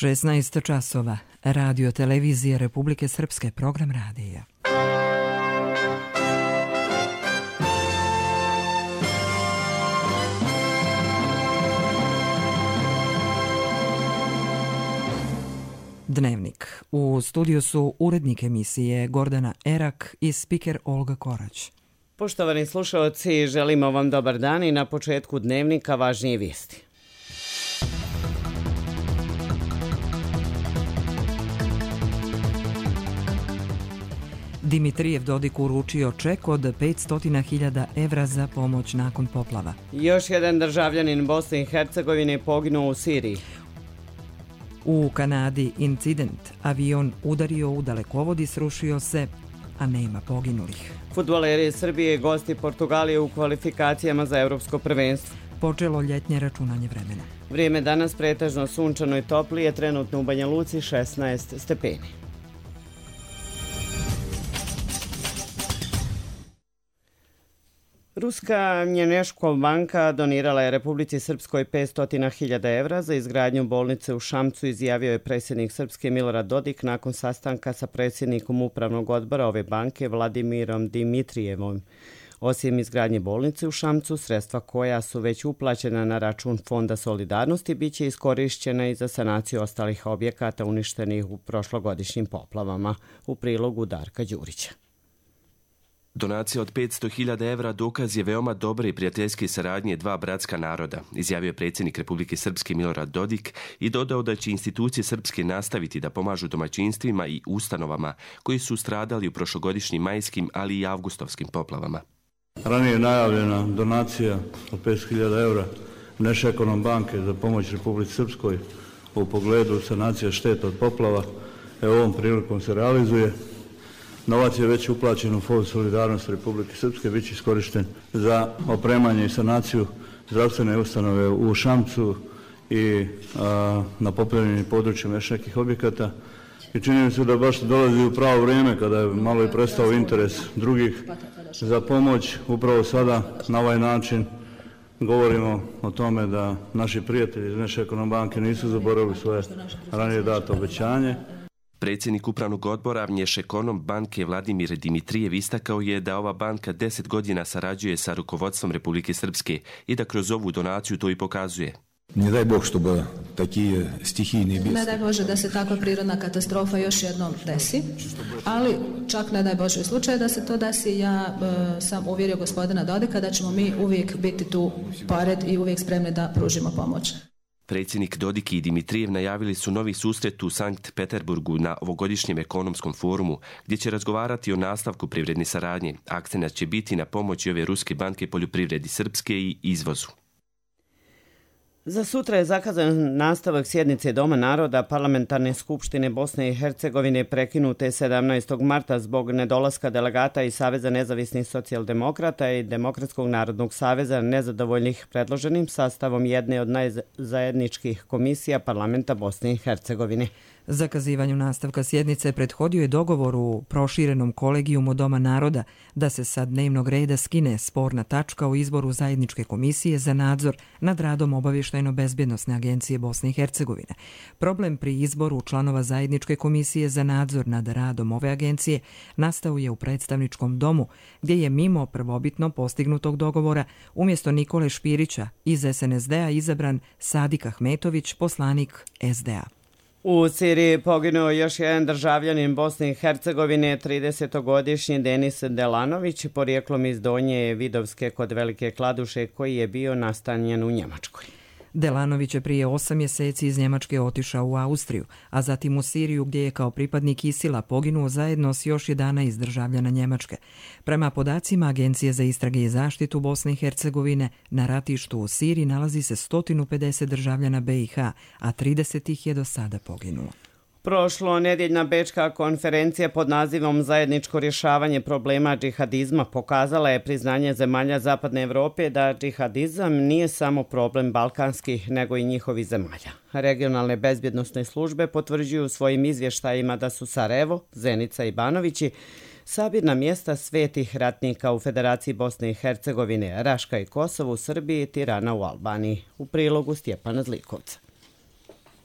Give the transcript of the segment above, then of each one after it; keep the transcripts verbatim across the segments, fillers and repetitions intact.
šesnaest časova. Radio televizije Republike Srpske, program radija. Dnevnik. U studiju su urednik emisije Gordana Erak i spiker Olga Korać. Poštovani slušalci, želimo vam dobar dan i na početku dnevnika važnije vijesti. Dimitrijev Dodik uručio ček od petsto hiljada evra za pomoć nakon poplava. Još jedan državljanin Bosne i Hercegovine poginuo u Siriji. U Kanadi incident. Avion udario u dalekovod i srušio se, a nema poginulih. Fudbaleri Srbije gosti Portugalije u kvalifikacijama za evropsko prvenstvo. Počelo ljetnje računanje vremena. Vrijeme danas pretežno sunčano i toplije, trenutno u Banja Luci šesnaest stepeni. Ruska Mjeneško banka donirala je Republici Srpskoj petsto hiljada evra za izgradnju bolnice u Šamcu, izjavio je predsjednik Srpske Milorad Dodik nakon sastanka sa predsjednikom upravnog odbora ove banke Vladimirom Dimitrijevom. Osim izgradnje bolnice u Šamcu, sredstva koja su već uplaćena na račun Fonda solidarnosti bit će iskorišćena i za sanaciju ostalih objekata uništenih u prošlogodišnjim poplavama. U prilogu Darka Đurića. Donacija od petsto hiljada evra dokaz je veoma dobre i prijateljske saradnje dva bratska naroda, izjavio je predsjednik Republike Srpske Milorad Dodik i dodao da će institucije Srpske nastaviti da pomažu domaćinstvima i ustanovama koji su stradali u prošlogodišnjim majskim, ali i avgustovskim poplavama. Ranije je najavljena donacija od petsto hiljada evra Mjenešekonom banke za pomoć Republici Srpskoj u pogledu sanacije šteta od poplava. Evo ovom prilikom se realizuje. Novac je već uplaćen u Fond solidarnosti Republike Srpske, bit će iskorišten za opremanje i sanaciju zdravstvene ustanove u Šamcu i a, na poplavljenim područjima još nekih objekata. I čini mi se da baš dolazi u pravo vrijeme kada je malo i prestao interes drugih za pomoć. Upravo sada na ovaj način govorimo o tome da naši prijatelji iz Mjenešekonom banke nisu zaboravili svoje ranije dato obećanje. Predsjednik upravnog odbora Mjenešekonom banke Vladimir Dimitrijev istakao je da ova banka deset godina sarađuje sa rukovodstvom Republike Srpske i da kroz ovu donaciju to i pokazuje. Ne daj Bog чтобы такие стихийные бедствия. Ne daj Bože da se takva prirodna katastrofa još jednom desi, ali čak ne daj Bože u slučaju da se to desi, ja e, sam uvjerio gospodina Dodika da ćemo mi uvijek biti tu pored i uvijek spremni da pružimo pomoć. Predsjednik Dodik i Dimitrijev najavili su novi susret u Sankt Peterburgu na ovogodišnjem ekonomskom forumu, gdje će razgovarati o nastavku privredne saradnje. Akcenat će biti na pomoći ove ruske banke poljoprivredi Srpske i izvozu. Za sutra je zakazan nastavak sjednice Doma naroda Parlamentarne skupštine Bosne i Hercegovine prekinute sedamnaestog marta zbog nedolaska delegata iz Saveza nezavisnih socijaldemokrata i Demokratskog narodnog saveza nezadovoljnih predloženim sastavom jedne od najzajedničkih komisija Parlamenta Bosne i Hercegovine. Zakazivanju nastavka sjednice prethodio je dogovor u proširenom kolegijumu Doma naroda da se sa dnevnog reda skine sporna tačka o izboru zajedničke komisije za nadzor nad radom Obavještajno-bezbjednosne agencije Bosne i Hercegovine. Problem pri izboru članova zajedničke komisije za nadzor nad radom ove agencije nastao je u predstavničkom domu, gdje je mimo prvobitno postignutog dogovora umjesto Nikole Špirića iz es en es de a izabran Sadik Ahmetović, poslanik es de a. U Siriji poginuo još jedan državljanin Bosne i Hercegovine, tridesetogodišnji Denis Delanović, porijeklom iz Donje Vidovske kod Velike Kladuše, koji je bio nastanjen u Njemačkoj. Delanović je prije osam mjeseci iz Njemačke otišao u Austriju, a zatim u Siriju gdje je kao pripadnik ISIL-a poginuo zajedno s još jedanaest državljana Njemačke. Prema podacima Agencije za istrage i zaštitu Bosne i Hercegovine, na ratištu u Siriji nalazi se sto pedeset državljana be i ha, a trideset ih je do sada poginulo. Prošlo nedjeljna bečka konferencija pod nazivom Zajedničko rješavanje problema džihadizma pokazala je priznanje zemalja Zapadne Evrope da džihadizam nije samo problem balkanskih, nego i njihovih zemalja. Regionalne bezbjednosne službe potvrđuju svojim izvještajima da su Sarajevo, Zenica i Banovići sabirna mjesta svetih ratnika u Federaciji Bosne i Hercegovine, Raška i Kosovo u Srbiji, Tirana u Albaniji. U prilogu Stjepana Zlikovca.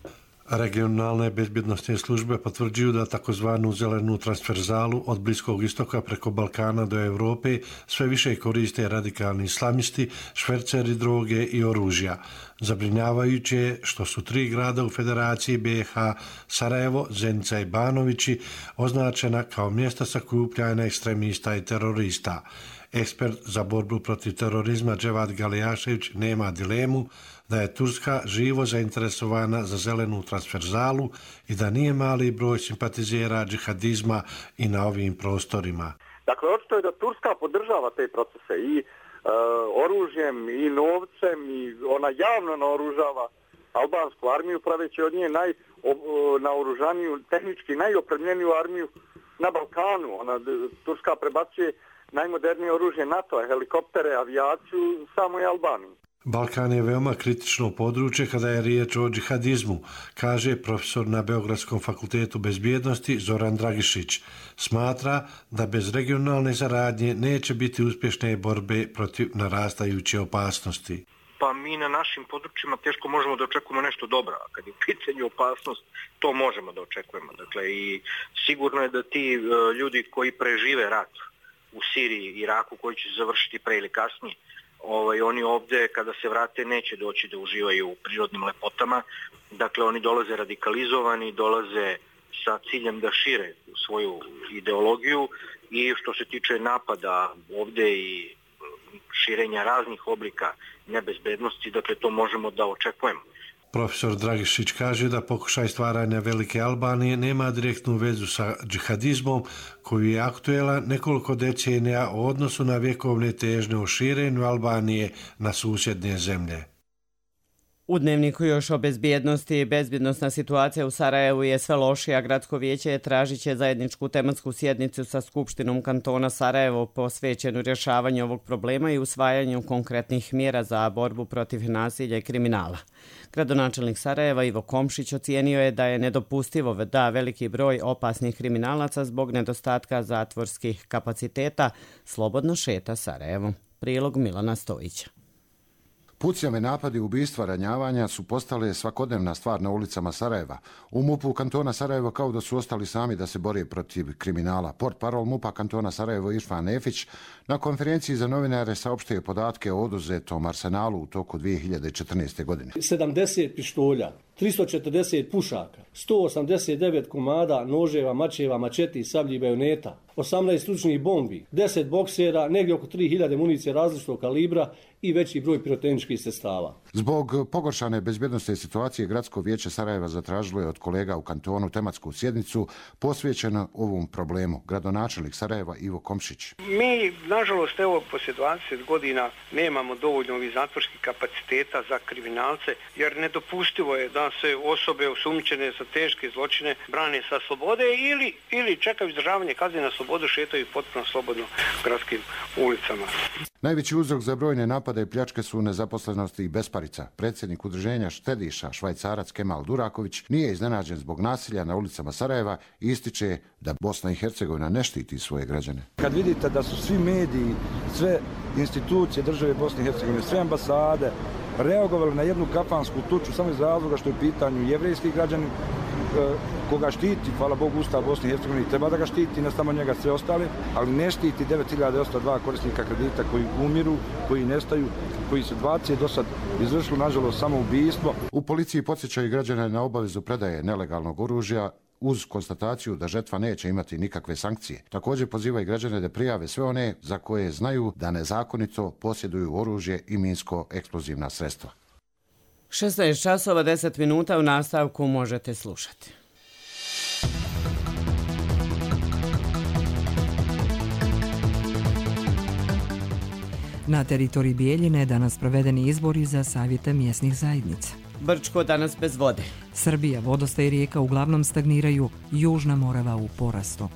Regionalne bezbjednostne službe potvrđuju da takozvanu zelenu transferzalu od Bliskog istoka preko Balkana do Europe sve više koriste radikalni islamisti, šverceri droge i oružja. Zabrinjavajuće je što su tri grada u Federaciji B i H, Sarajevo, Zenica i Banovići, označena kao mjesta sakupljanja ekstremista i terorista. Ekspert za borbu protiv terorizma Dževad Galijašević nema dilemu da je Turska živo zainteresovana za zelenu transferzalu i da nije mali broj simpatizera džihadizma i na ovim prostorima. Dakle, očito je da Turska podržava te procese i e, oružjem i novcem i ona javno naoružava albansku armiju praveći od nje naj, o, naoružaniju, tehnički najopremljeniju armiju na Balkanu. Ona, Turska prebacuje najmodernije oružje NATO-a, helikoptere, avijaciju samoj Albaniji. Balkan je veoma kritično područje kada je riječ o džihadizmu, kaže profesor na Beogradskom fakultetu bezbjednosti Zoran Dragišić. Smatra da bez regionalne saradnje neće biti uspješne borbe protiv narastajuće opasnosti. Pa mi na našim područjima teško možemo da očekujemo nešto dobro, a kad je u pitanju opasnost, to možemo da očekujemo. Dakle, i sigurno je da ti uh, ljudi koji prežive rat u Siriji i Iraku, koji će završiti pre ili kasnije, Ovaj, oni ovdje kada se vrate neće doći da uživaju u prirodnim lepotama. Dakle, oni dolaze radikalizovani, dolaze sa ciljem da šire svoju ideologiju i što se tiče napada ovdje i širenja raznih oblika nebezbednosti, dakle to možemo da očekujemo. Profesor Dragišić kaže da pokušaj stvaranja Velike Albanije nema direktnu vezu sa džihadizmom koji je aktuelan nekoliko decenija u odnosu na vjekovne težnje o širenju Albanije na susjedne zemlje. U Dnevniku još o bezbjednosti. Bezbjednostna situacija u Sarajevu je sve lošija. Gradsko vijeće tražit će zajedničku tematsku sjednicu sa Skupštinom kantona Sarajevo posvećenu rješavanju ovog problema i usvajanju konkretnih mjera za borbu protiv nasilja i kriminala. Gradonačelnik Sarajeva Ivo Komšić ocijenio je da je nedopustivo da veliki broj opasnih kriminalaca zbog nedostatka zatvorskih kapaciteta slobodno šeta Sarajevom. Prilog Milana Stojića. Pucnjave, napadi, ubistva, ranjavanja su postale svakodnevna stvar na ulicama Sarajeva. U MUP-u kantona Sarajevo kao da su ostali sami da se bore protiv kriminala. Portparol MUP-a kantona Sarajevo Irfan Nefić na konferenciji za novinare saopštio podatke o oduzetom arsenalu u toku dvije hiljade četrnaeste. godine. sedamdeset pištolja, tristo četrdeset pušaka, sto osamdeset devet komada noževa, mačeva, mačeti, sablji i bajoneta, osamnaest stručnih bombi, deset boksera, negdje oko tri hiljade municije različitog kalibra i veći broj pirotehničkih sredstava. Zbog pogoršane bezbjednosne situacije, Gradsko vijeće Sarajeva zatražilo je od kolega u kantonu tematsku sjednicu posvećenu ovom problemu. Gradonačelnik Sarajeva Ivo Komšić. Mi, nažalost, evo, poslije dvadeset godina nemamo dovoljno ovih zatvorskih kapaciteta za kriminalce, jer nedopustivo je da se osobe osumnjičene za teške zločine brane sa slobode ili, ili čekaju izdržavanje kazne na slobodu, šetaju potpuno slobodno gradskim ulicama. Najveći uzrok za brojne napade i pljačke su nezaposlenosti i besparica. Predsjednik udruženja štediša Švajcarac Kemal Duraković nije iznenađen zbog nasilja na ulicama Sarajeva i ističe da Bosna i Hercegovina ne štiti svoje građane. Kad vidite da su svi mediji, sve institucije države Bosne i Hercegovine, sve ambasade reagovali na jednu kafansku tuču samo iz razloga što je u pitanju jevrejski građanin koga štiti, hvala Bogu, Ustav Bosne i Hercegovine, treba da ga štiti, ne samo njega, sve ostale, ali ne štiti devet hiljada osamsto dva korisnika kredita koji umiru, koji nestaju, koji su dvadeset do sad izvršili, nažalost, samo ubijstvo. U policiji podsjećaju građane na obavezu predaje nelegalnog oružja uz konstataciju da žrtva neće imati nikakve sankcije. Također pozivaju građane da prijave sve one za koje znaju da nezakonito posjeduju oružje i minsko-eksplozivna sredstva. šesnaest časova deset minuta u nastavku možete slušati. Na teritoriji Bijeljine danas provedeni izbori za savjete mjesnih zajednica. Brčko danas bez vode. Srbija, vodostaj i rijeka uglavnom stagniraju, Južna Morava u porastu.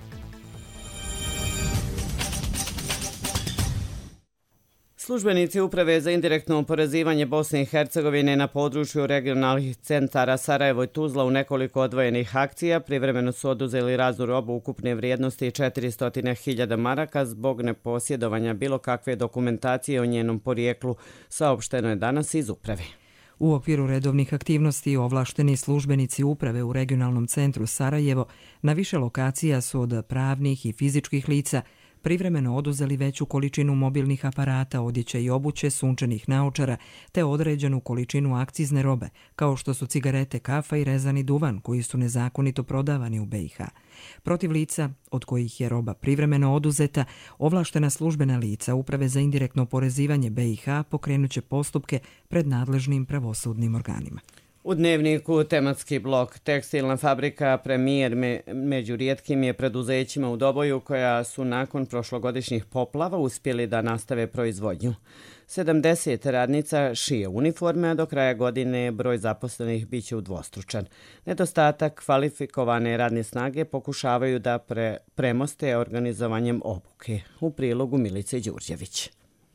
Službenici Uprave za indirektno oporezivanje Bosne i Hercegovine na području regionalnih centara Sarajevo i Tuzla u nekoliko odvojenih akcija privremeno su oduzeli raznu robu ukupne vrijednosti četiristo hiljada maraka zbog neposjedovanja bilo kakve dokumentacije o njenom porijeklu, saopšteno je danas iz Uprave. U okviru redovnih aktivnosti ovlašteni službenici uprave u regionalnom centru Sarajevo na više lokacija su od pravnih i fizičkih lica privremeno oduzeli veću količinu mobilnih aparata, odjeće i obuće, sunčanih naočara, te određenu količinu akcizne robe, kao što su cigarete, kafa i rezani duvan, koji su nezakonito prodavani u B i H. Protiv lica, od kojih je roba privremeno oduzeta, ovlaštena službena lica Uprave za indirektno oporezivanje B i H pokrenuće postupke pred nadležnim pravosudnim organima. U Dnevniku tematski blok Tekstilna fabrika Premijer me, među rijetkim je preduzećima u Doboju koja su nakon prošlogodišnjih poplava uspjeli da nastave proizvodnju. sedamdeset radnica šije uniforme, a do kraja godine broj zaposlenih biće udvostručan. Nedostatak kvalifikovane radne snage pokušavaju da pre, premoste organizovanjem obuke. U prilogu Milice Đurđević.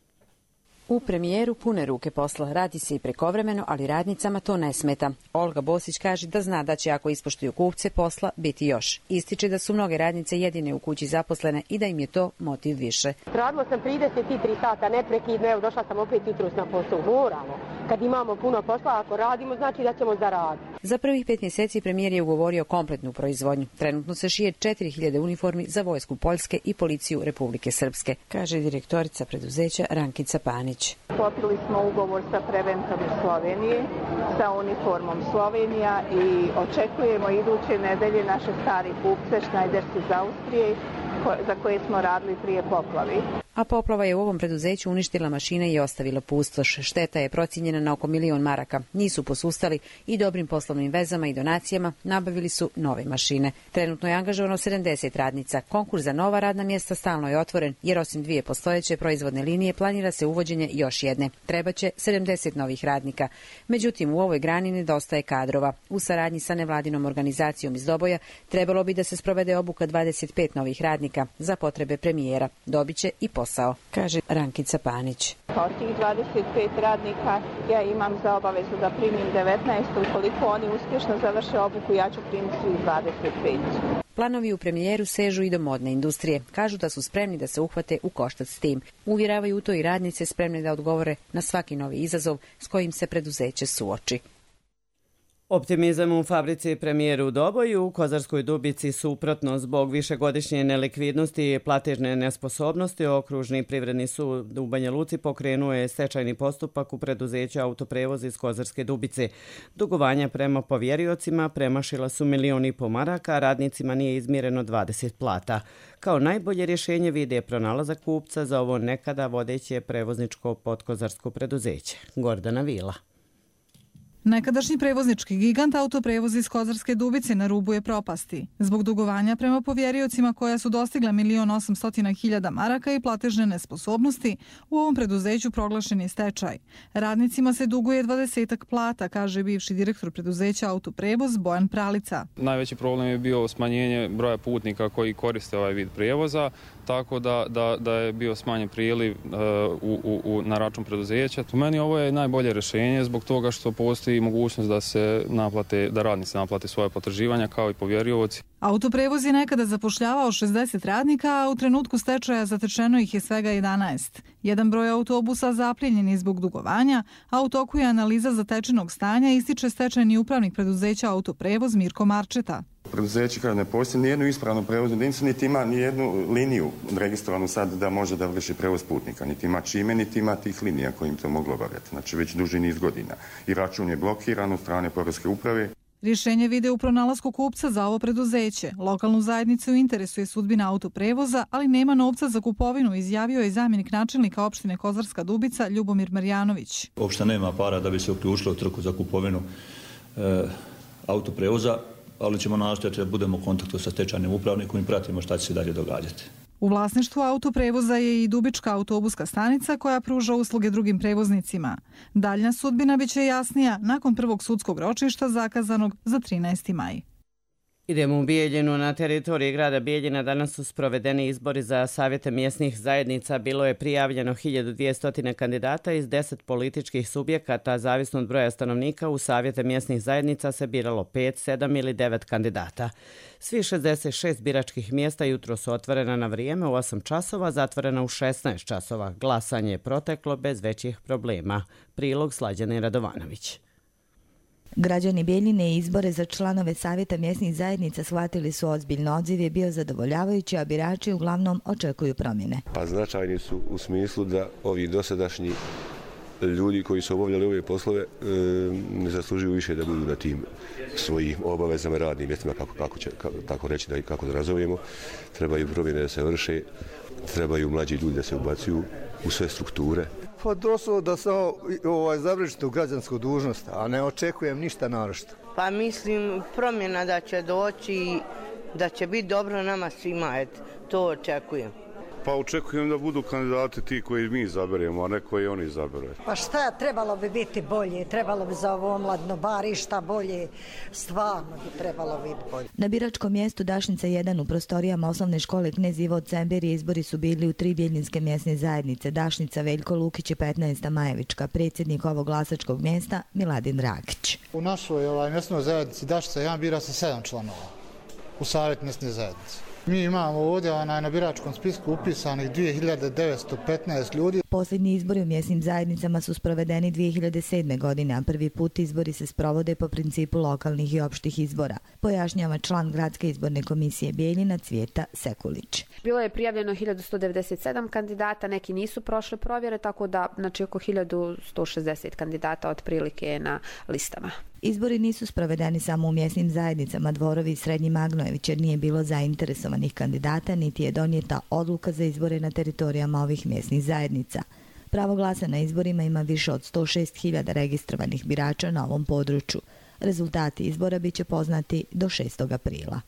U Premijeru pune ruke posla, radi se i prekovremeno, ali radnicama to ne smeta. Olga Bosić kaže da zna da će ako ispoštuju kupce posla biti još. Ističe da su mnoge radnice jedine u kući zaposlene i da im je to motiv više. Radila sam trideset tri sata neprekidno, evo došla sam opet jutros na posao. Moramo. Kad imamo puno posla, ako radimo, znači da ćemo zaraditi. Za prvih pet mjeseci premijer je ugovorio kompletnu proizvodnju. Trenutno se šije četiri hiljade uniformi za vojsku Poljske i policiju Republike Srpske, kaže direktorica preduzeća Rankica Panić. Sklopili smo ugovor sa Preventom iz Slovenije, sa uniformom Slovenija i očekujemo iduće nedelje naše stari kupce Schneidersi iz Austrije za koje smo radili prije poplavi. A poplava je u ovom preduzeću uništila mašine i ostavila pustoš. Šteta je procijenjena na oko milion maraka. Nisu posustali i dobrim poslovnim vezama i donacijama nabavili su nove mašine. Trenutno je angažovano sedamdeset radnica. Konkurs za nova radna mjesta stalno je otvoren, jer osim dvije postojeće proizvodne linije planira se uvođenje još jedne. Trebaće sedamdeset novih radnika. Međutim, u ovoj grani nedostaje kadrova. U saradnji sa nevladinom organizacijom iz Doboja trebalo bi da se sprovede obuka dvadeset pet novih radnika za potrebe premijera. Dobiće i posao, kaže Rankica Panić. Od tih dvadeset pet radnika ja imam za obavezu da primim devetnaest, ukoliko oni uspješno završe obuku, ja ću primiti svih dvadeset pet. Planovi u premijeru sežu i do modne industrije. Kažu da su spremni da se uhvate u koštac s tim. Uvjeravaju u to i radnice spremne da odgovore na svaki novi izazov s kojim se preduzeće suoči. Optimizam u fabrici Premijer u Doboju u Kozarskoj Dubici suprotno zbog višegodišnje nelikvidnosti i platežne nesposobnosti. Okružni privredni sud u Banja Luci pokrenuo je stečajni postupak u preduzeću Autoprevoz iz Kozarske Dubice. Dugovanja prema povjeriocima premašila su milion i po maraka, a radnicima nije izmireno dvadeset plata. Kao najbolje rješenje vide pronalazak kupca za ovo nekada vodeće prevozničko podkozarsko preduzeće. Gordana Vila. Nekadašnji prevoznički gigant Autoprevoz iz Kozarske Dubice na rubu je propasti. Zbog dugovanja prema povjeriocima koja su dostigla milion osamstotina hiljada maraka i platežne nesposobnosti, u ovom preduzeću proglašen je stečaj. Radnicima se duguje dvadesetak plata, kaže bivši direktor preduzeća Autoprevoz Bojan Pralica. Najveći problem je bio smanjenje broja putnika koji koriste ovaj vid prijevoza, tako da, da, da je bio smanjen priliv uh, u, u, na račun preduzeća. U meni ovo je najbolje rješenje zbog toga što postoji mogućnost da se naplate, da radnici naplate svoje potraživanja kao i povjerioci. Autoprevoz je nekada zapošljavao šezdeset radnika, a u trenutku stečaja zatečeno ih je svega jedanaest. Jedan broj autobusa zapljenjen je zbog dugovanja, a u toku je analiza zatečenog stanja, ističe stečajni upravnik preduzeća Autoprevoz Mirko Marčeta. Preduzeće kada ne postoji nijednu ispravnu prevoznu jedinicu, niti ima nijednu liniju registrovanu sad da može da vrši prevoz putnika. Niti ima čime, niti ima tih linija kojim to moglo obavljati. Znači već duži niz godina. I račun je blokiran od strane Poreske uprave. Rješenje vide u pronalasku kupca za ovo preduzeće. Lokalnu zajednicu interesuje sudbina Autoprevoza, ali nema novca za kupovinu, izjavio je zamjenik načelnika opštine Kozarska Dubica Ljubomir Marjanović. Opština nema para da bi se uključila u trku za kupovinu e, Autoprevoza, ali ćemo nastojati da budemo u kontaktu sa stečajnim upravnikom i pratimo šta će se dalje događati. U vlasništvu Autoprevoza je i Dubička autobuska stanica koja pruža usluge drugim prevoznicima. Daljna sudbina biće jasnija nakon prvog sudskog ročišta zakazanog za trinaesti maj. Idemo u Bijeljinu. Na teritoriji grada Bijeljina danas su sprovedeni izbori za savjete mjesnih zajednica. Bilo je prijavljeno hiljadu dvjesto kandidata iz deset političkih subjekata. Zavisno od broja stanovnika u savjete mjesnih zajednica se biralo pet, sedam ili devet kandidata. Svi šezdeset šest biračkih mjesta jutro su otvorena na vrijeme u osam časova, zatvorena u šesnaest časova. Glasanje je proteklo bez većih problema. Prilog Slađane Radovanović. Građani Bijeljine izbore za članove savjeta mjesnih zajednica shvatili su ozbiljno. Odziv je bio zadovoljavajući, a birači uglavnom očekuju promjene. Pa značajni su u smislu da ovi dosadašnji ljudi koji su obavljali ove poslove e, ne zaslužuju više da budu na tim svojim obavezama, radnim mjestima, kako, kako će, kako, tako reći da i kako da nazovemo. Trebaju promjene da se vrše, trebaju mlađi ljudi da se ubacuju u sve strukture. Pa došlo da sam ovaj, završiti u građansku dužnost, a ne očekujem ništa naročito. Pa mislim promjena da će doći, da će biti dobro nama svima, et, to očekujem. Pa očekujem da budu kandidati ti koji mi izaberemo, a ne koji oni izabere. Pa šta, trebalo bi biti bolje, trebalo bi za ovo omladno barišta bolje, stvarno bi trebalo biti bolje. Na biračkom mjestu Dašnica jedan u prostorijama osnovne škole Knez Ivo Cemberije izbori su bili u tri bijeljinske mjesne zajednice, Dašnica, Veljko Lukić i petnaesta Majevička. Predsjednik ovog glasačkog mjesta Miladin Rakić. U našoj ovaj, mjesnoj zajednici Dašnica jedan bira se sedam članova u savjet mjesne zajednice. Mi imamo ovdje na biračkom spisku upisanih dvije hiljade devetsto petnaest ljudi. Posljednji izbori u mjesnim zajednicama su sprovedeni dvije hiljade sedme. godine, a prvi put izbori se sprovode po principu lokalnih i opštih izbora, pojašnjava član Gradske izborne komisije Bijeljina Cvijeta Sekulić. Bilo je prijavljeno hiljadu sto devedeset sedam kandidata, neki nisu prošle provjere, tako da znači oko hiljadu sto šezdeset kandidata otprilike je na listama. Izbori nisu sprovedeni samo u mjesnim zajednicama Dvorovi i Srednji Magnojević jer nije bilo zainteresovanih kandidata, niti je donijeta odluka za izbore na teritorijama ovih mjesnih zajednica. Pravo glasa na izborima ima više od sto šest hiljada registrovanih birača na ovom području. Rezultati izbora bit će poznati do šestog aprila.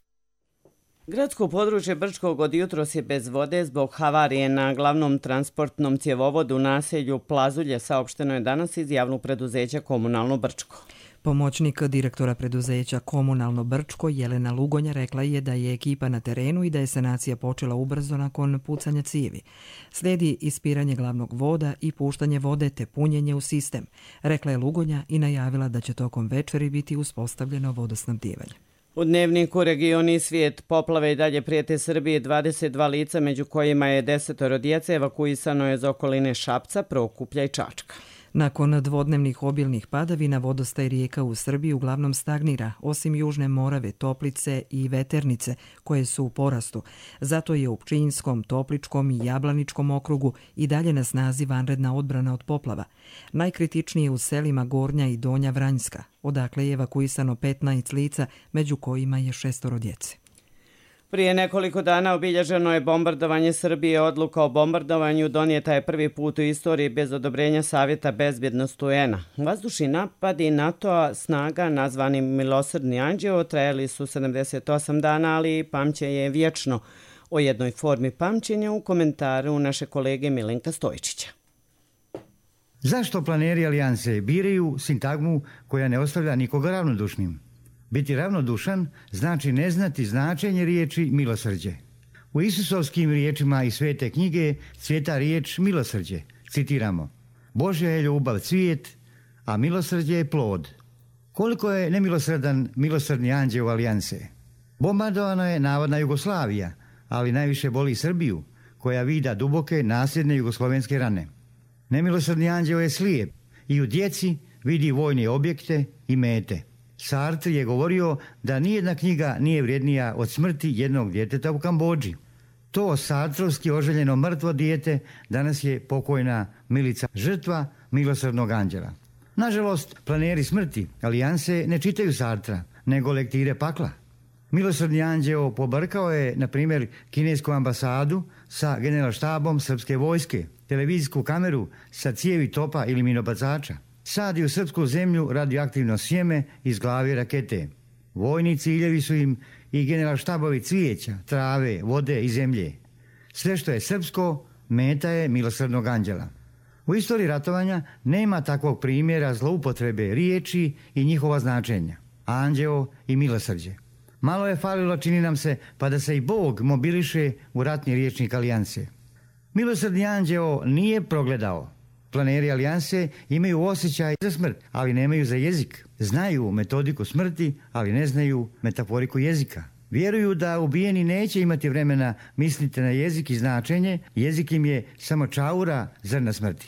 Gradsko područje Brčkog od jutros je bez vode zbog havarije na glavnom transportnom cjevovodu u naselju Plazulje, saopšteno je danas iz javnog preduzeća Komunalno Brčko. Pomoćnik direktora preduzeća Komunalno Brčko Jelena Lugonja rekla je da je ekipa na terenu i da je sanacija počela ubrzo nakon pucanja cijevi. Slijedi ispiranje glavnog voda i puštanje vode te punjenje u sistem, rekla je Lugonja i najavila da će tokom večeri biti uspostavljeno vodosnabdijevanje. U dnevniku Regioni svijet poplave i dalje prijete Srbije, dvadeset dva lica, među kojima je desetoro djece, evakuisano je iz okoline Šapca, Prokuplja i Čačka. Nakon dvodnevnih obilnih padavina vodostaj rijeka u Srbiji uglavnom stagnira, osim Južne Morave, Toplice i Veternice, koje su u porastu. Zato je u Pčinjskom, Topličkom i Jablaničkom okrugu i dalje na snazi vanredna odbrana od poplava. Najkritičnije u selima Gornja i Donja Vranjska, odakle je evakuisano petnaest lica, među kojima je šestoro djece. Prije nekoliko dana obilježeno je bombardovanje Srbije. Odluka o bombardovanju donijeta je prvi put u istoriji bez odobrenja Savjeta bezbjednosti U N A. Vazdušni napadi NATO-a snaga nazvani Milosrdni anđeo trajali su sedamdeset osam dana, ali pamćenje je vječno. O jednoj formi pamćenja u komentaru naše kolege Milenka Stojčića. Zašto planeri alijanse biraju sintagmu koja ne ostavlja nikoga ravnodušnim? Biti ravnodušan znači ne znati značenje riječi milosrđe. U Isusovskim riječima iz Svete knjige cvjeta riječ milosrđe. Citiramo: Božja je ljubav cvijet, a milosrđe je plod. Koliko je nemilosrdan milosrdni anđeo alijanse? Bombardovana je navodna Jugoslavija, ali najviše boli Srbiju, koja vida duboke nasljedne jugoslovenske rane. Nemilosrdni anđeo je slijep i u djeci vidi vojne objekte i mete. Sartre je govorio da nijedna knjiga nije vrijednija od smrti jednog djeteta u Kambodži. To sartrovski oželjeno mrtvo dijete danas je pokojna Milica, žrtva milosrdnog anđela. Nažalost, planeri smrti alijanse ne čitaju Sartra, nego lektire pakla. Milosrdni anđeo pobrkao je, na primjer, kinesku ambasadu sa generalštabom srpske vojske, televizijsku kameru sa cijevi topa ili minobacača. Sadi u srpsku zemlju radioaktivno sjeme iz glave rakete. Vojni ciljevi su im i generalštabovi cvijeća, trave, vode i zemlje. Sve što je srpsko, meta je milosrdnog anđela. U istoriji ratovanja nema takvog primjera zloupotrebe riječi i njihova značenja. Anđeo i milosrđe. Malo je falilo, čini nam se, pa da se i Bog mobiliše u ratni riječnik alijanse. Milosrdni anđeo nije progledao. Planeri alijanse imaju osjećaj za smrt, ali nemaju za jezik. Znaju metodiku smrti, ali ne znaju metaforiku jezika. Vjeruju da ubijeni neće imati vremena misliti na jezik i značenje, jezik im je samo čaura zrna smrti.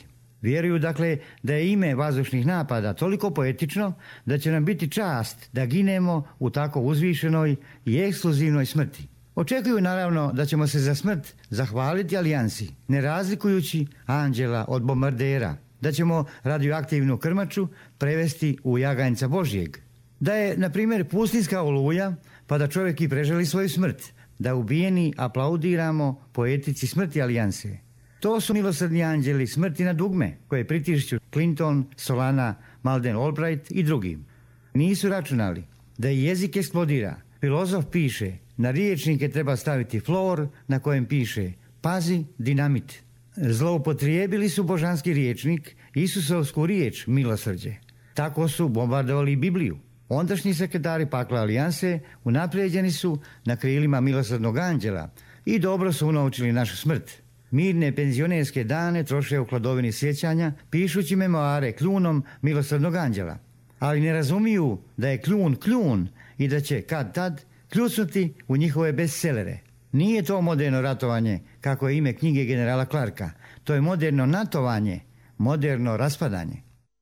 Vjeruju dakle da je ime vazdušnih napada toliko poetično da će nam biti čast da ginemo u tako uzvišenoj i ekskluzivnoj smrti. Očekuju naravno da ćemo se za smrt zahvaliti alijansi, ne razlikujući anđela od bombardera, da ćemo radioaktivnu krmaču prevesti u jaganjca Božijeg, da je, na primjer, pustinska oluja, pa da čovjek i preželi svoju smrt, da ubijeni aplaudiramo poetici smrti alijanse. To su milosrdni anđeli smrti na dugme, koje pritišću Clinton, Solana, Madeleine Albright i drugim. Nisu računali da i jezik eksplodira. Filozof piše, na riječnike treba staviti flor na kojem piše pazi dinamit. Zloupotrijebili su božanski riječnik, Isusovsku riječ milosrđe. Tako su bombardovali Bibliju. Ondašnji sekretari pakla alijanse unaprijeđeni su na krilima milosrdnog anđela i dobro su unovčili našu smrt. Mirne penzionerske dane troše u hladovini sjećanja, pišući memoare kljunom milosrdnog anđela. Ali ne razumiju da je kljun kljun i da će kad tad kljucnuti u njihove bestsellere. Nije to moderno ratovanje, kako je ime knjige generala Clarka. To je moderno natovanje, moderno raspadanje.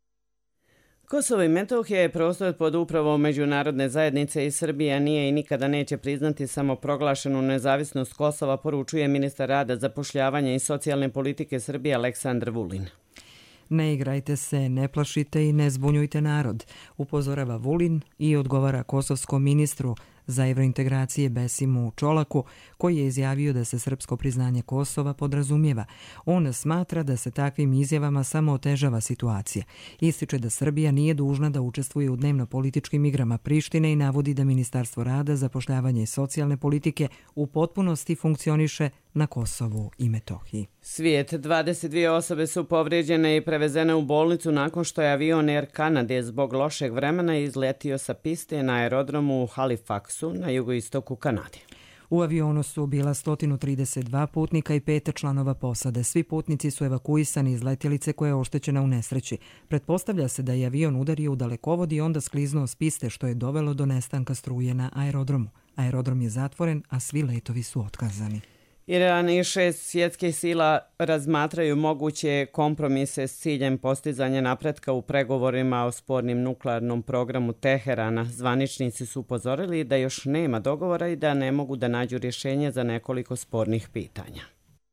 Kosovo i Metohija je prostor pod upravom međunarodne zajednice i Srbija nije i nikada neće priznati samoproglašenu nezavisnost Kosova, poručuje ministar rada, zapošljavanja i socijalne politike Srbije Aleksandar Vulin. Ne igrajte se, ne plašite i ne zbunjujte narod, upozorava Vulin i odgovara kosovskom ministru za evrointegracije Besimu Čolaku, koji je izjavio da se srpsko priznanje Kosova podrazumijeva. On smatra da se takvim izjavama samo otežava situacija. Ističe da Srbija nije dužna da učestvuje u dnevno-političkim igrama Prištine i navodi da Ministarstvo rada, zapošljavanja i socijalne politike u potpunosti funkcioniše na Kosovu i Metohiji. Svijet, dvadeset dvije osobe su povrijeđene i prevezene u bolnicu nakon što je avion Air Canade zbog lošeg vremena izletio sa piste na aerodromu u Halifaxu na jugoistoku Kanade. U avionu su bila sto trideset dva putnika i pet članova posade. Svi putnici su evakuisani iz letjelice koja je oštećena u nesreći. Pretpostavlja se da je avion udario u dalekovod i onda skliznuo s piste, što je dovelo do nestanka struje na aerodromu. Aerodrom je zatvoren, a svi letovi su otkazani. Iran i šest svjetskih sila razmatraju moguće kompromise s ciljem postizanja napretka u pregovorima o spornim nuklearnom programu Teherana. Zvaničnici su upozorili da još nema dogovora i da ne mogu da nađu rješenje za nekoliko spornih pitanja.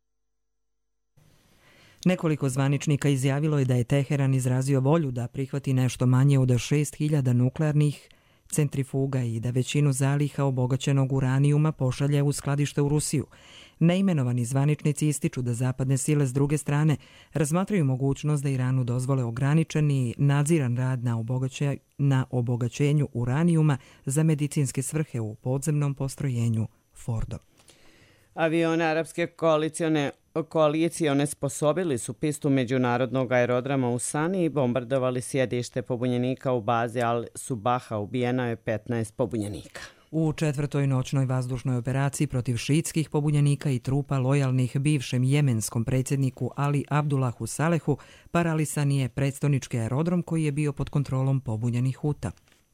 Nekoliko zvaničnika izjavilo je da je Teheran izrazio volju da prihvati nešto manje od šest hiljada nuklearnih centrifuga i da većinu zaliha obogaćenog uranijuma pošalje u skladište u Rusiju. Neimenovani zvaničnici ističu da zapadne sile s druge strane razmatraju mogućnost da Iranu dozvole ograničen i nadziran rad na, obogaće, na obogaćenju uranijuma za medicinske svrhe u podzemnom postrojenju Fordo. Avione arapske koalicione koalicije onesposobili su pistu međunarodnog aerodroma u Sani i bombardovali sjedište pobunjenika u bazi Al-Subaha. Ubijeno je petnaest pobunjenika. U četvrtoj noćnoj vazdušnoj operaciji protiv šiitskih pobunjenika i trupa lojalnih bivšem jemenskom predsjedniku Ali Abdullahu Salehu paralisan je predstavnički aerodrom koji je bio pod kontrolom pobunjenih Huta.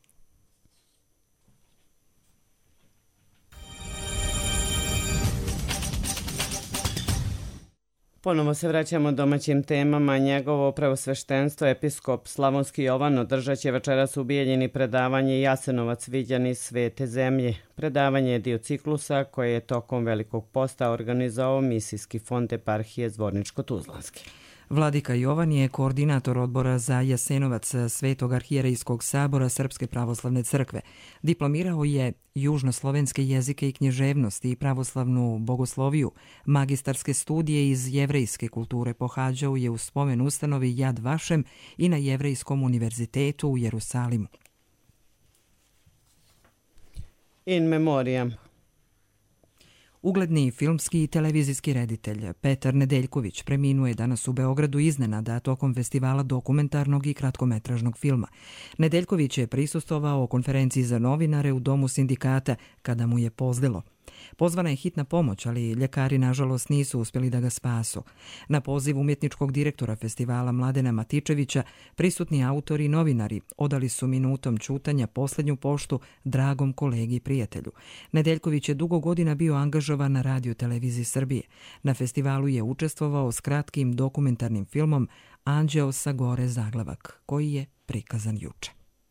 Ponovo se vraćamo domaćim temama. Njegovo preosveštenstvo, episkop Slavonski Jovan, održat će večeras u Bijeljini predavanje Jasenovac viđani svete zemlje. Predavanje je dio ciklusa koje je tokom Velikog posta organizovao misijski fond eparhije Zvorničko-Tuzlanske. Vladika Jovan je koordinator odbora za Jasenovac Svetog arhijerejskog sabora Srpske pravoslavne crkve. Diplomirao je južnoslovenske jezike i književnost i pravoslavnu bogosloviju. Magistarske studije iz jevrejske kulture pohađao je u spomen ustanovi Yad Vashem i na Jevrejskom univerzitetu u Jerusalimu. In memoriam. Ugledni filmski i televizijski reditelj Petar Nedeljković preminuo je danas u Beogradu iznenada tokom festivala dokumentarnog i kratkometražnog filma. Nedeljković je prisustvovao konferenciji za novinare u Domu sindikata kada mu je pozlilo. Pozvana je hitna pomoć, ali ljekari nažalost nisu uspjeli da ga spasu. Na poziv umjetničkog direktora festivala Mladena Matičevića, prisutni autori i novinari odali su minutom ćutanja posljednju poštu dragom kolegi i prijatelju. Nedeljković je dugo godina bio angažovan na Radio Televiziji Srbije. Na festivalu je učestvovao s kratkim dokumentarnim filmom Anđeo sa gore zaglavak, koji je prikazan juče.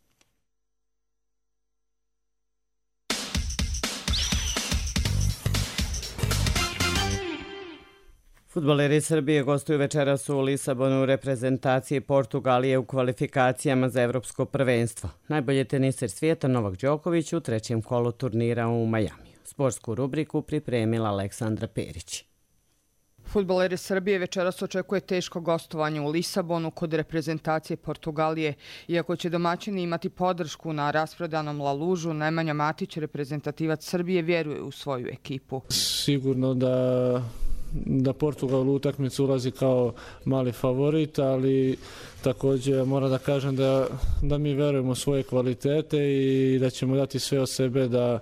Fudbaleri Srbije gostuju večeras u Lisabonu u reprezentaciji Portugalije u kvalifikacijama za evropsko prvenstvo. Najbolji teniser svijeta Novak Đoković u trećem kolu turnira u Majamiju. Sportsku rubriku pripremila Aleksandra Perić. Fudbaleri Srbije večeras očekuje teško gostovanje u Lisabonu kod reprezentacije Portugalije. Iako će domaćini imati podršku na rasprodanom La Lužu, Nemanja Matić, reprezentativac Srbije, vjeruje u svoju ekipu. Sigurno da da Portugal u utakmicu ulazi kao mali favorit, ali također moram da kažem da, da mi verujemo u svoje kvalitete i da ćemo dati sve od sebe da,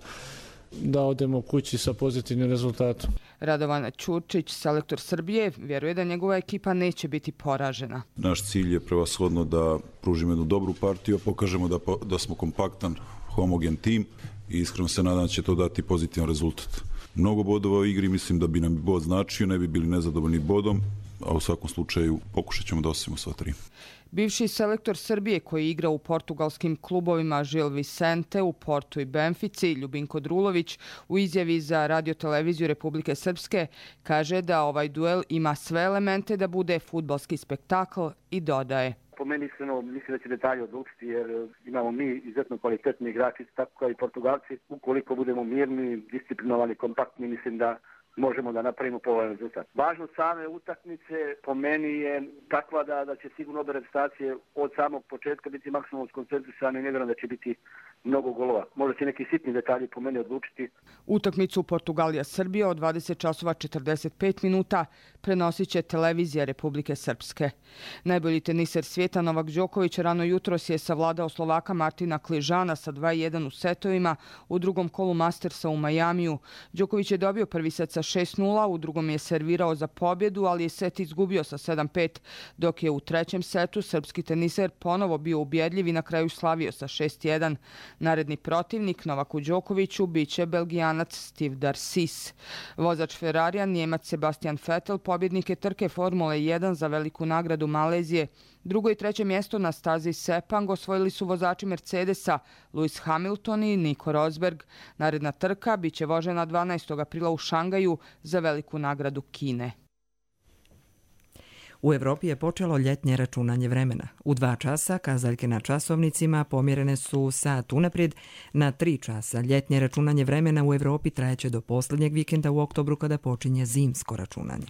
da odemo kući sa pozitivnim rezultatom. Radovan Ćurčić, selektor Srbije, vjeruje da njegova ekipa neće biti poražena. Naš cilj je prevashodno da pružimo jednu dobru partiju, pokažemo da, da smo kompaktan, homogen tim i iskreno se nadam da će to dati pozitivan rezultat. Mnogo bodova u igri, mislim da bi nam bod značio, ne bi bili nezadovoljni bodom, a u svakom slučaju pokušat ćemo da osvojimo sva tri. Bivši selektor Srbije koji igra u portugalskim klubovima Gil Vicente u Portu i Benfici, Ljubinko Drulović, u izjavi za Radio Televiziju Republike Srpske kaže da ovaj duel ima sve elemente da bude fudbalski spektakl i dodaje. Po meni iskreno mislim da će detalje odlučiti jer imamo mi izuzetno kvalitetni igrači, tako kao i Portugalci. Ukoliko budemo mirni, disciplinovani, kompaktni, mislim da možemo da napravimo povoljan rezultat. Važnost same utakmice po meni je takva da, da će sigurno obe reprezentacije od samog početka biti maksimalno skoncentrisane i ne vjerujem da će biti mnogo golova. Možda će neki sitni detalji po meni odlučiti. Utakmicu Portugalija-Srbija od dvadeset časova četrdeset pet minuta prenosit će televizija Republike Srpske. Najbolji teniser svijeta Novak Đoković rano jutros je savladao Slovaka Martina Kližana sa dva jedan u setovima u drugom kolu Mastersa u Majamiju. Đoković je dobio prvi set sa šest nula, u drugom je servirao za pobjedu, ali je set izgubio sa sedam pet, dok je u trećem setu srpski teniser ponovo bio ubjedljiv i na kraju slavio sa šest jedan. Naredni protivnik Novaku Đokoviću biće Belgijanac Steve Darcis. Vozač Ferrarija, Njemac Sebastian Vettel, pobjednik je trke Formule jedan za veliku nagradu Malezije. Drugo i treće mjesto na stazi Sepang osvojili su vozači Mercedesa Lewis Hamilton i Nico Rosberg. Naredna trka biće vožena dvanaestog aprila u Šangaju za veliku nagradu Kine. U Evropi je počelo ljetnje računanje vremena. U dva časa kazaljke na časovnicima pomjerene su sat unaprijed na tri časa. Ljetnje računanje vremena u Evropi trajeće do posljednjeg vikenda u oktobru kada počinje zimsko računanje.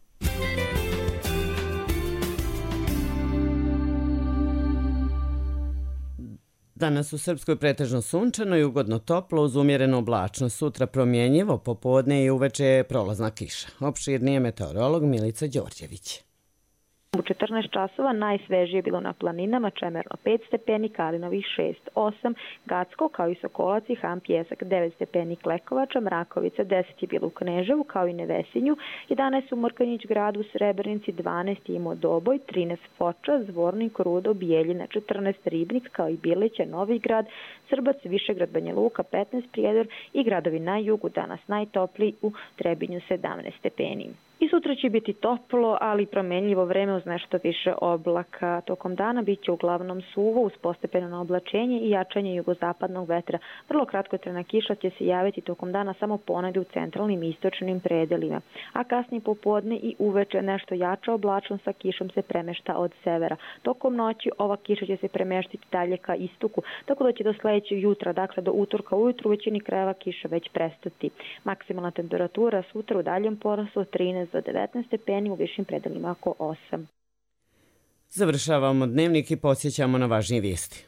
Danas u Srpskoj pretežno sunčano i ugodno toplo uz umjereno oblačno. Sutra promjenjivo, popodne i uveče je prolazna kiša. Opširnije meteorolog Milica Đorđević. U četrnaest časova najsvežije je bilo na planinama, Čemerno pet stepeni, Kalinovih šest osam, Gacko kao i Sokolac i Ham Pjesak devet stepeni, Klekovača, Mrakovica deset je bilo u Kneževu kao i Nevesinju, jedanaest u Mrkonjić gradu, Srebrenici dvanaest Imo Doboj, trinaest Foča, Zvornik, Rudo, Bijeljina, četrnaest Ribnik kao i Bileća, Novi Grad, Srbac, Višegrad, Banja Luka petnaest, Prijedor i gradovi na jugu danas najtopliji u Trebinju sedamnaest stepeni. I sutra će biti toplo, ali promenljivo vreme uz nešto više oblaka. Tokom dana bit će uglavnom suvo uz postepeno oblačenje i jačanje jugozapadnog vetra. Vrlo kratkotrajna kiša će se javiti tokom dana samo ponegdje u centralnim i istočnim predelima. A kasnije popodne i uveče nešto jača oblačnost sa kišom se premešta od severa. Tokom noći ova kiša će se premeštiti dalje ka istoku, tako da će do sljedećeg jutra, dakle do utorka ujutru, u većini krajeva kiša već prestati. Maksimalna temperatura sutra u daljem porastu od trinaest do devetnaest stepeni, u višim predelima oko osam. Završavamo dnevnik i podsjećamo na važnije vijesti.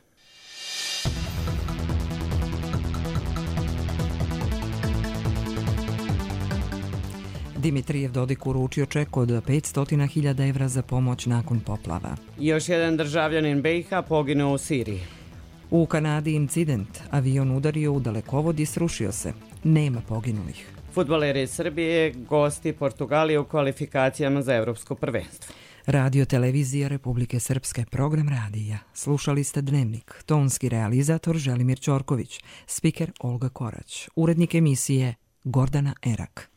Dimitrijev Dodik uručio ček od petsto hiljada evra za pomoć nakon poplava. Još jedan državljanin B i H poginuo u Siriji. U Kanadi incident. Avion udario u dalekovod i srušio se. nema poginulih. Fudbaleri Srbije gosti Portugalije u kvalifikacijama za evropsko prvenstvo. Radio Televizija Republike Srpske, program radija. Slušali ste Dnevnik. Tonski realizator Želimir Ćorković. Spiker Olga Korać. Urednik emisije Gordana Erak.